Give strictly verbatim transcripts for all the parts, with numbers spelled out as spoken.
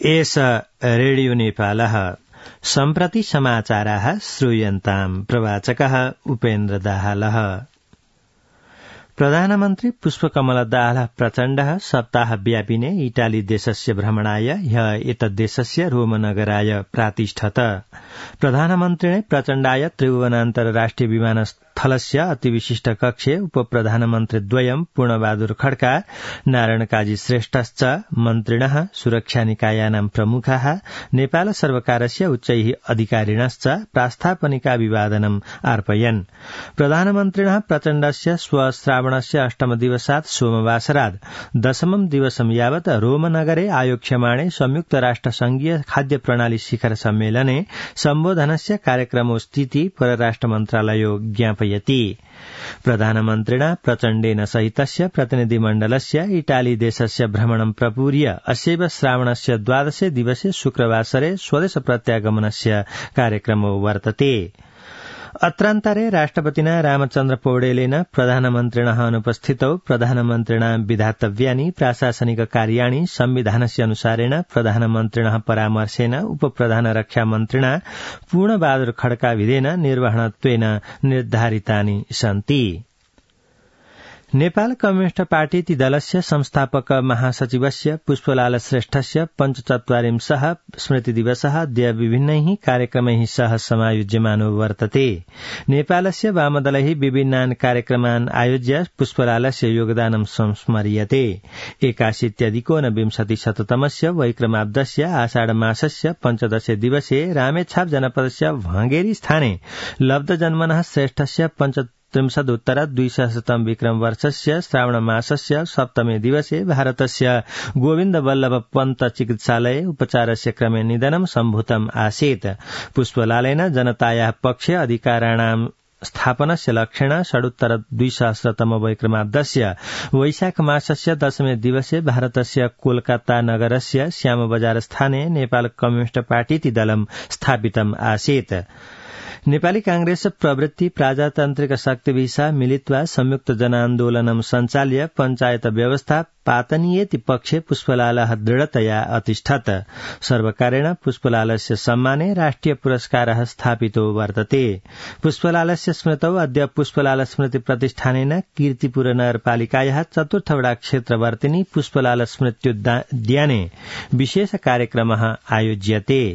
एष रेडियो नेपालः सम्प्रति समाचाराः श्रूयन्ताम् प्रवाचकः उपेन्द्र दाहालः। प्रधानमन्त्री पुष्पकमल दाहाल प्रचण्डः सप्ताहव्यापिने इटाली देशस्य भ्रमणाय ह्य एतद्देशस्य रोमनगराय प्रातिष्ठत। प्रधानमन्त्रिणे प्रचण्डाय त्रिभुवनान्तर्राष्ट्रिय विमानस्थलस्य अतिविशिष्ट कक्षे उपप्रधानमन्त्रीद्वयम् पूर्णबहादुर खड्का नारायण काजी श्रेष्ठश्च मन्त्रिणः सुरक्षानिकायानां प्रमुखाः नेपाल सर्वकारस्य उच्चैः अधिकारिणश्च प्रास्तापनिकाभिवादनम् अर्पयन्। प्रधानमन्त्रिणः प्रचण्डस्य स्वश्रावणस्य अष्टम दिवसात् सोमवासरात् दशमं दिवसं यावत् रोमनगरे आयोक्ष्यमाणे संयुक्त राष्ट्र संघीय खाद्य प्रणाली शिखर सम्मेलने सम्बोधनस्य कार्यक्रमोस्थिति परराष्ट्र मन्त्रालयो ज्ञापयति। प्रधानमन्त्रिणा प्रचण्डेन सहितस्य प्रतिनिधिमण्डलस्य इटाली देशस्य भ्रमणं प्रपूर्य अस्यैव श्रावणस्य द्वादशे दिवसे शुक्रवासरे स्वदेश प्रत्यागमनस्य कार्यक्रमो वर्तते। अत्रान्तरे राष्ट्रपतिना रामचन्द्र पौडेलेन प्रधानमन्त्रिणः अनुपस्थितौ प्रधानमन्त्रिणा विधातव्यानि प्राशासनिक कार्याणि संविधानस्य अनुसारेण प्रधानमन्त्रिणः परामर्शेन उपप्रधान रक्षामन्त्रिणा पूर्णबहादुर खड्काभिधेन निर्वहणत्वेन निर्धारितानि सन्ति। नेपाल कम्युनिष्ट पार्टी दलस्य संस्थापक महासचिवस्य पुष्पलाल श्रेष्ठस्य पञ्चचत्वारिंशः स्मृतिदिवसः अद्य विभिन्नैः कार्यक्रमैः सह समायोज्यमानो वर्तते। नेपालस्य वामदलैः विभिन्नान् कार्यक्रमान् आयोज्य पुष्पलालस्य योगदानं संस्मर्यते। एकाशीत्यधिकोनविंशतिशततमस्य वैक्रमाब्दस्य आषाढमासस्य पञ्चदशे दिवसे रामेछाप जनपदस्य भांगेरी स्थाने लब्धजन्मनः श्रेष्ठस्य पञ्च त्रिंशदुत्तर द्विसहस्रतम विक्रम वर्षस्य श्रावणमासस्य सप्तमे दिवसे भारतस्य गोविन्द वल्लभ पन्त चिकित्सालये उपचारस्य क्रमे निधनं सम्भूतम् आसीत्। पुष्पलालेन जनतायाः पक्षे अधिकाराणां स्थापनस्य लक्ष्येण षडुत्तर द्विसहस्रतम वैक्रमाब्दस्य वैशाख मासस्य दशमे दिवसे भारतस्य कोलकाता नगरस्य श्यामबजार स्थाने नेपाल कम्युनिष्ट पार्टी दलं स्थापितम् आसीत्। नेपाली कांग्रेस प्रवृत्ति प्रजातान्त्रिक शक्तिभिः मिलित्वा संयुक्त जनान्दोलनं सञ्चाल्य पञ्चायत व्यवस्था पातनीयेति पक्षे पुष्पलालः दृढतया अतिष्ठत्। सर्वकारेण पुष्पलालस्य सम्माने राष्ट्रिय पुरस्कारः स्थापितो वर्तते। पुष्पलालस्य स्मृतौ अद्य पुष्पलाल स्मृति प्रतिष्ठानेन कीर्तिपुर नगरपालिकायाः चतुर्थवटा क्षेत्रवर्तिनी पुष्पलाल स्मृत्युद्याने विशेष कार्यक्रमः आयोज्यते।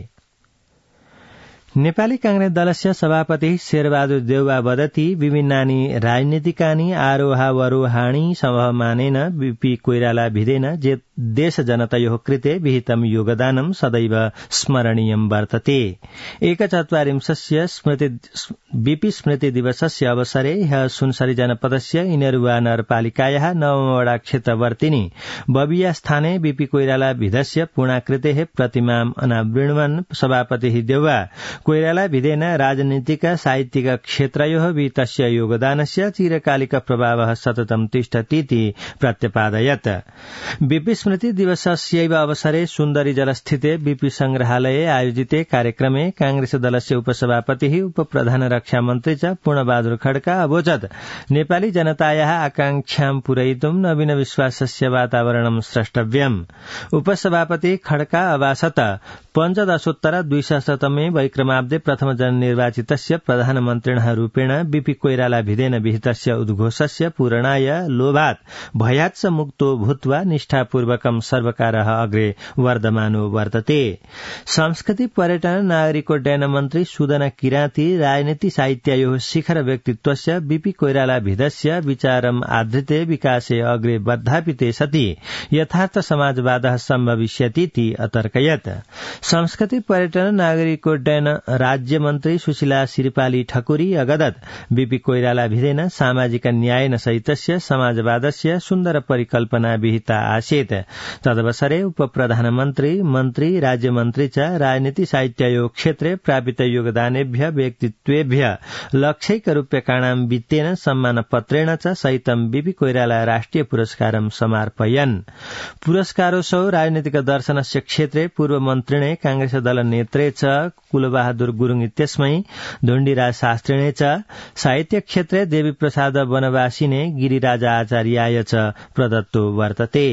नेपाली कांग्रेस दलस्य सभापति शेरबहादुर देउवा वदति विभिन्नानि राजनीतिकानि आरोहावरोहाणि समानेन बीपी कोइराला भिदेन जे देश जनतयोः कृते विहितं योगदानं सदैव स्मरणीयं वर्तते। एकचत्वारिंशस्य स्मृति बीपी स्मृति दिवसस्य अवसरे ह्यः सुनसरी जनपदस्य इनेरुवा नगरपालिकायाः नवमवटा क्षेत्रवर्तिनी बबिया स्थाने बीपी कोइराला भिदस्य पूर्णाकृतेः प्रतिमाम् अनावृण्वन् सभापतिः देउवा कोइराला भिदेन राजनीतिक साहित्यिक क्षेत्रयोः विहितस्य योगदानस्य चिरकालिक प्रभावः सततं तिष्ठतीति प्रत्यपादयत्। बीपी स्मृति दिवसस्यैव अवसरे सुन्दरी जलस्थिते बीपी संग्रहालये आयोजिते कार्यक्रमे कांग्रेस दलस्य उपसभापतिः उपप्रधान रक्षामन्त्री च पूर्णबहादुर खड्का अवोचत् नेपाली जनतायाः आकांक्षां पूरयितुं नवीन विश्वासस्य वातावरणं स्रष्टव्यम्। उपसभापति खड्का अभासत पञ्चदशोत्तर द्विसहस्रतमे वैक्रमाब्दे प्रथम जननिर्वाचितस्य प्रधानमन्त्रिणः रूपेण बीपी कोइराला भिदेन विहितस्य उद्घोषस्य पूरणाय लोभात् भयाच्च मुक्तो भूत्वा निष्ठापूर्वकं सर्वकारः अग्रे वर्धमानो वर्तते। संस्कृति पर्यटन नागरिकोड्डयन मन्त्री सुदन किराँती राजनीति साहित्ययोः शिखर व्यक्तित्वस्य बीपी कोइराला भिदस्य विचारम् आधृते विकासे अग्रे वर्धापिते सति यथार्थ समाजवादः सम्भविष्यतीति अतर्कयत्। संस्कृति पर्यटन नागरिकोड्डयन राज्य मन्त्री सुशीला सिरिपाली ठकुरी अगदत् बीपी कोइराला भिदेन सामाजिक न्यायेन सहितस्य समाजवादस्य सुन्दर परिकल्पना विहिता आसीत्। तदवसरे उपप्रधानमन्त्री मन्त्री राज्यमन्त्री च राजनीति साहित्ययोः क्षेत्रे प्रापित योगदानेभ्य व्यक्तित्वेभ्य लक्षैकरूप्यकाणां वित्तेन सम्मानपत्रेण च सहितं बीपी कोइराला राष्ट्रिय पुरस्कारं समार्पयन्। पुरस्कारोत्सव राजनीतिक दर्शनस्य क्षेत्रे पूर्व मन्त्रिणे कांग्रेस दल नेत्रे च कुलबहादुर गुरुङ इत्यस्मै धोण्डीराज शास्त्रिणे च साहित्य क्षेत्रे देवी प्रसाद वनवासिने गिरिराज आचार्याय च प्रदत्तो वर्तते।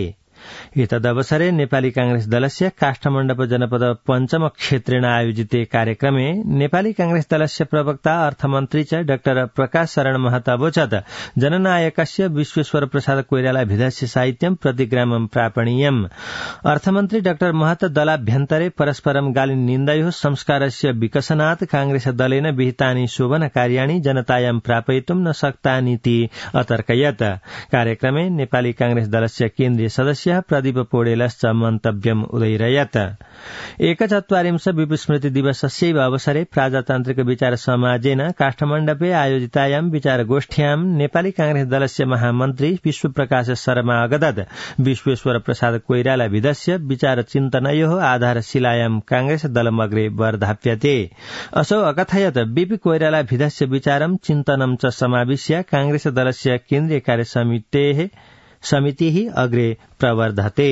एतदवसरे नेपाली कांग्रेस दलस्य काष्ठमण्डप जनपद पञ्चम क्षेत्रेण आयोजिते कार्यक्रमे नेपाली कांग्रेस दलस्य प्रवक्ता अर्थमन्त्री च डाक्टर प्रकाश शरण महता अवोचत् जननायकस्य विश्वेश्वर प्रसाद कोइरालाभिधस्य साहित्यं प्रतिग्रामं प्रापणीयम्। अर्थमन्त्री डाक्टर महता दलाभ्यन्तरे परस्परं गाली निन्दयोः संस्कारस्य विकसनात् कांग्रेस दलेन विहितानि शोभन कार्याणि जनतायां प्रापयितुं न शक्तानीति अतर्कयत्। कार्यक्रमे नेपाली कांग्रेस दलस्य केन्द्रीय सदस्य प्रदीप पौडेलश्च मन्तव्यम् उदैरयत्। एकचत्वारिंश विस्मृति दिवसस्यैव अवसरे प्रजातान्त्रिक विचार समाजेन काष्ठमण्डपे आयोजितायां विचारगोष्ठ्यां नेपाली कांग्रेस दलस्य महामन्त्री विश्वप्रकाश शर्मा अगदत् विश्वेश्वर प्रसाद कोइरालाभिधस्य विचार चिन्तनयोः आधारशिलायां कांग्रेस दलमग्रे वर्धाप्यते। असौ अकथयत् बीपी कोइरालाभिधस्य विचारं चिन्तनं च समाविश्य कांग्रेस दलस्य केन्द्रीय कार्यसमितेः समितिः अग्रे प्रवर्धते।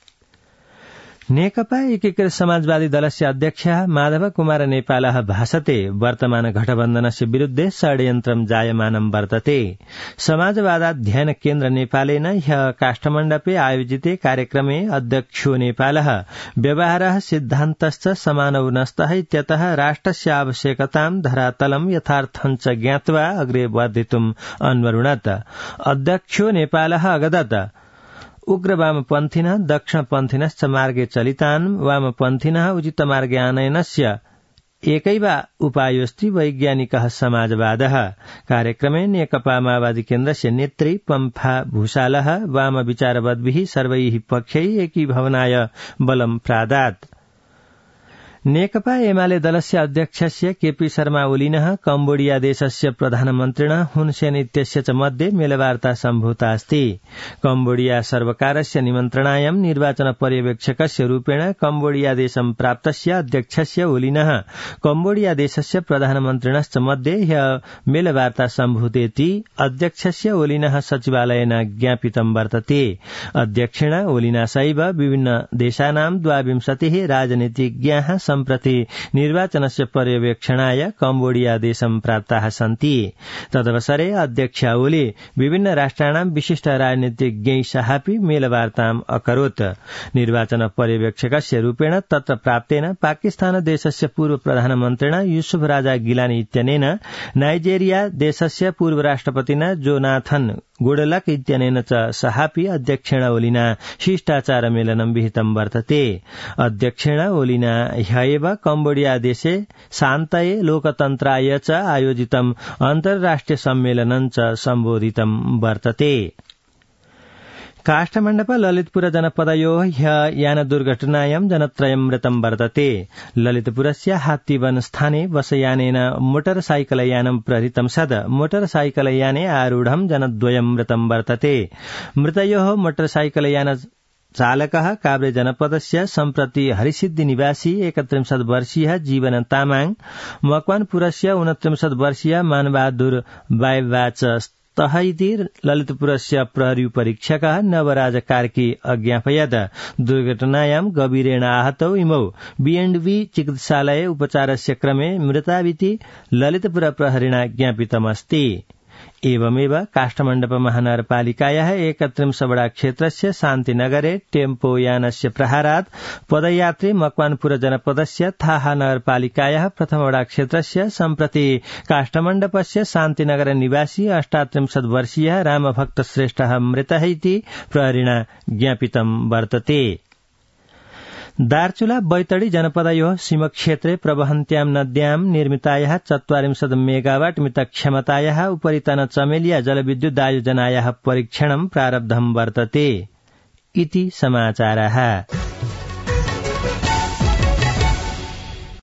नेकपा एकीकृत समाजवादी दलस्य अध्यक्ष माधव कुमार नेपालः भासते वर्तमान गठबन्धनस्य विरुद्धे षड्यन्त्रं जायमानं वर्तते। समाजवादाध्ययन केन्द्र नेपालेन ह्यः काष्ठमण्डपे आयोजिते कार्यक्रमे अध्यक्षो नेपालः व्यवहारः सिद्धान्तश्च समानौ नस्तः इत्यतः राष्ट्रस्य आवश्यकतां धरातलं यथार्थं च ज्ञात्वा अग्रे वर्धितुम् अन्वरुणत्। अध्यक्षो नेपालः अगदत् उग्र वामपन्थिनः दक्षिणपन्थिनश्च मार्गे चलितान् वामपन्थिनः उचितमार्गे आनयनस्य एकैव उपायोऽस्ति वैज्ञानिकः समाजवादः। कार्यक्रमे नेकपा माओवादी केन्द्रस्य नेत्री पम्फा भूषालः वामविचारवद्भिः सर्वैः पक्षैः एकीभवनाय बलं प्रादात्। नेकपा एमाले दलस्य अध्यक्षस्य केपी शर्मा ओलिनः कम्बोडिया देशस्य प्रधानमन्त्रिणः हुन सेन इत्यस्य च मध्ये मेलवार्ता सम्भूता अस्ति। कम्बोडिया सर्वकारस्य निमन्त्रणायां निर्वाचन पर्यवेक्षकस्य रूपेण कम्बोडिया देशं प्राप्तस्य अध्यक्षस्य ओलिनः कम्बोडिया देशस्य प्रधानमन्त्रिणश्च मध्ये ह्यः मेलवार्ता सम्भूतेति अध्यक्षस्य ओलिनः सचिवालयेन ज्ञापितं वर्तते। अध्यक्षेण ओलिना सैव विभिन्न देशानां द्वाविंशतिः राजनीतिज्ञाः सम्प्रति निर्वाचनस्य पर्यवेक्षणाय कम्बोडिया देशं प्राप्ताः सन्ति। तदवसरे अध्यक्ष ओली विभिन्न राष्ट्राणां विशिष्ट राजनीतिज्ञैः सहापि मेलवार्ताम् अकरोत्। निर्वाचन पर्यवेक्षकस्य रूपेण तत्र प्राप्तेन पाकिस्तान देशस्य पूर्व प्रधानमन्त्रिणा यूसुफ राजा गिलानी इत्यनेन नाइजेरिया देशस्य पूर्व राष्ट्रपतिना जोनाथन गुडलक इत्यनेन च सहापि अध्यक्षेण ओलिना शिष्टाचार मेलनं विहितं वर्तते। अध्यक्षेण ओलिना ह्येव कम्बोडिया देशे शान्तये लोकतन्त्राय च आयोजितं अन्तर्राष्ट्रिय सम्मेलनं च सम्बोधितं वर्तते। काष्ठमण्डप ललितपुर जनपदयोः ह्यः यान दुर्घटनायां जनत्रयं मृतं वर्तते। ललितपुरस्य हात्तीवन स्थाने बसयानेन मोटरसाइकलयानं प्रहृतं सद् मोटरसाइकलयाने आरूढं जनद्वयं मृतं वर्तते। मृतयोः मोटरसाइकलयान चालकः काभ्रे जनपदस्य सम्प्रति हरिसिद्धि निवासी एकत्रिंशत् वर्षीयः जीवन तामाङ, मकवानपुरस्य उनत्रिंशत् वर्षीय मानबहादुर बाइबाच तः इति ललितपुरस्य प्रहरी परीक्षकः नवराज कार्की अज्ञापयत्। दुर्घटनायां गभीरेण आहतौ इमौ बीएण्डबी चिकित्सालये उपचारस्य क्रमे मृताविति ललितपुर प्रहरिणा ज्ञापितमस्ति। एवमेव काष्ठमण्डप महानगरपालिकायाः एकत्रिंशवडा क्षेत्रस्य शान्तिनगरे टेम्पोयानस्य प्रहारात् पदयात्री मकवानपुर जनपदस्य थाहा नगरपालिकायाः प्रथमवडा क्षेत्रस्य सम्प्रति काष्ठमण्डपस्य शान्तिनगर निवासी अष्टात्रिंशत् वर्षीयः रामभक्त श्रेष्ठः मृतः इति प्रहरिणा ज्ञापितं वर्तते। दार्चुला बैतडी जनपदयोः सीमक्षेत्रे प्रवहन्त्यां नद्यां निर्मितायाः चत्वारिंशत् मेगावाट मितक्षमतायाः उपरितन चमेलिया जलविद्युदायोजनायाः परीक्षणं प्रारब्धं वर्तते इति समाचारः।